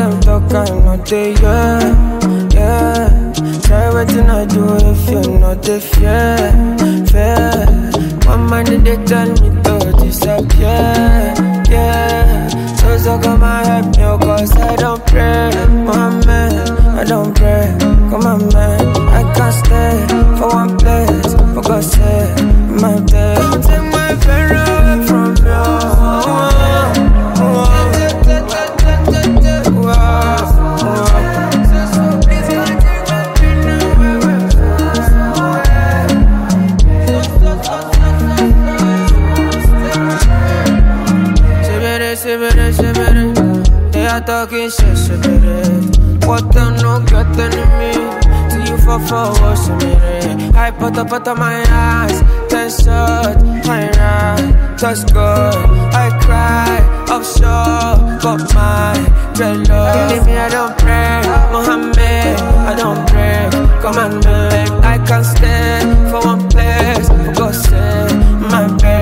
them talk, I'm not there, yeah. Try waiting I do if you're not the fair. One man they tell me to disappear, yeah. So come and help me, cause I don't pray, my man, I don't pray, come on man, I can't stay for one place, for God's sake, my day. Don't take my pain away from you. They are talking shit, what them no get enemy. See you for what's me. I put up my eyes, 10 shots, my right, touch good. I cry, offshore, got my dreadlocks. Believe me, I don't pray, Mohammed, I don't break. Come on, man, I can't stay for one place, for God's sake, my baby.